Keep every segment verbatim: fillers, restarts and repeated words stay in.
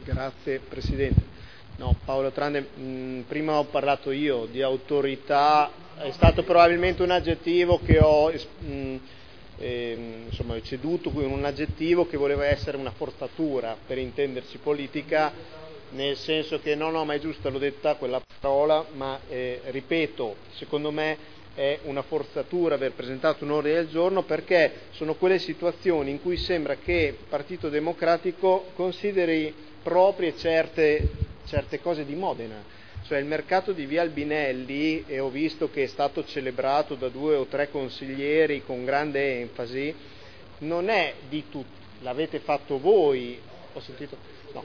Grazie Presidente. No, Paolo Trande, mh, prima ho parlato io di autorità, è stato probabilmente un aggettivo che ho mh, eh, insomma, ho ceduto con un aggettivo che voleva essere una forzatura, per intenderci politica, nel senso che no, no, ma è giusta, l'ho detta quella parola, ma eh, ripeto, secondo me è una forzatura aver presentato un ordine del giorno, perché sono quelle situazioni in cui sembra che il Partito Democratico consideri proprie certe, certe cose di Modena. Cioè il mercato di Via Albinelli, e ho visto che è stato celebrato da due o tre consiglieri con grande enfasi, non è di tutti, l'avete fatto voi, ho sentito, no,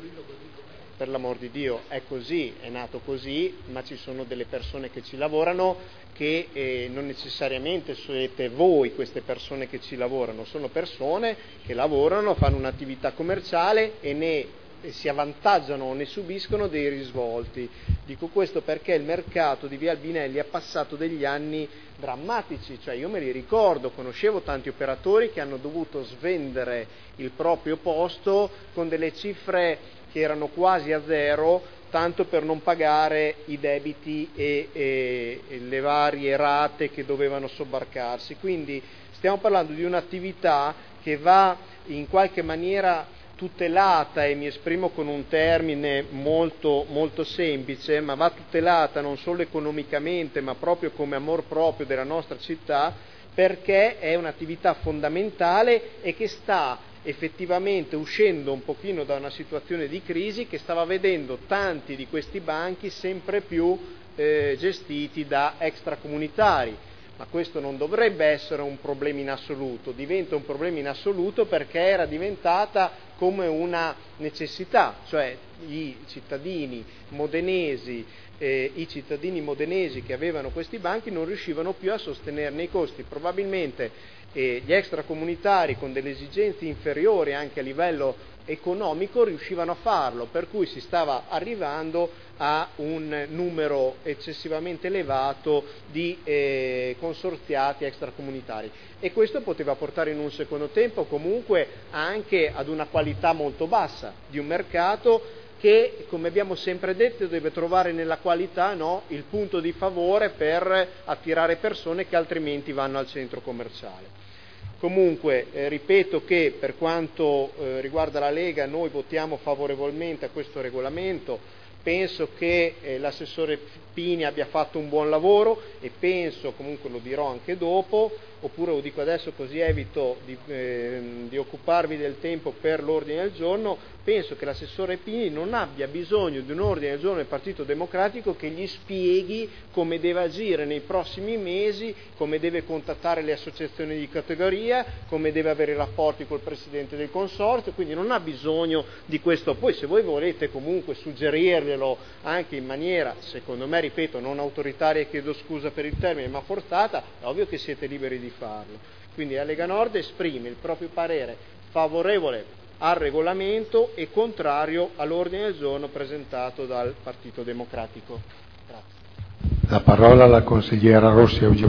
per l'amor di Dio, è così, è nato così, ma ci sono delle persone che ci lavorano che eh, non necessariamente siete voi queste persone che ci lavorano, sono persone che lavorano, fanno un'attività commerciale e ne e si avvantaggiano o ne subiscono dei risvolti. Dico questo perché il mercato di Via Albinelli ha passato degli anni drammatici, cioè io me li ricordo, conoscevo tanti operatori che hanno dovuto svendere il proprio posto con delle cifre che erano quasi a zero, tanto per non pagare i debiti e, e, e le varie rate che dovevano sobbarcarsi. Quindi stiamo parlando di un'attività che va in qualche maniera tutelata, e mi esprimo con un termine molto, molto semplice, ma va tutelata non solo economicamente, ma proprio come amor proprio della nostra città, perché è un'attività fondamentale e che sta effettivamente uscendo un pochino da una situazione di crisi che stava vedendo tanti di questi banchi sempre più eh, gestiti da extracomunitari. Ma questo non dovrebbe essere un problema in assoluto, diventa un problema in assoluto perché era diventata come una necessità, cioè i cittadini modenesi, eh, i cittadini modenesi che avevano questi banchi non riuscivano più a sostenerne i costi, probabilmente eh, gli extracomunitari con delle esigenze inferiori anche a livello economico riuscivano a farlo, per cui si stava arrivando a un numero eccessivamente elevato di eh, consorziati extracomunitari, e questo poteva portare in un secondo tempo comunque anche ad una qualità molto bassa di un mercato che, come abbiamo sempre detto, deve trovare nella qualità, no, il punto di favore per attirare persone che altrimenti vanno al centro commerciale. Comunque eh, ripeto che per quanto eh, riguarda la Lega noi votiamo favorevolmente a questo regolamento, penso che eh, l'assessore Pini abbia fatto un buon lavoro e penso, comunque lo dirò anche dopo, oppure lo dico adesso così evito di, eh, di occuparvi del tempo per l'ordine del giorno, penso che l'assessore Pini non abbia bisogno di un ordine del giorno del Partito Democratico che gli spieghi come deve agire nei prossimi mesi, come deve contattare le associazioni di categoria, come deve avere rapporti col Presidente del Consorzio, quindi non ha bisogno di questo. Poi se voi volete comunque suggerirglielo anche in maniera, secondo me, ripeto, non autoritaria, e chiedo scusa per il termine, ma forzata, è ovvio che siete liberi di farlo. Quindi la Lega Nord esprime il proprio parere favorevole al regolamento e contrario all'ordine del giorno presentato dal Partito Democratico. Grazie. La parola alla consigliera Rossi.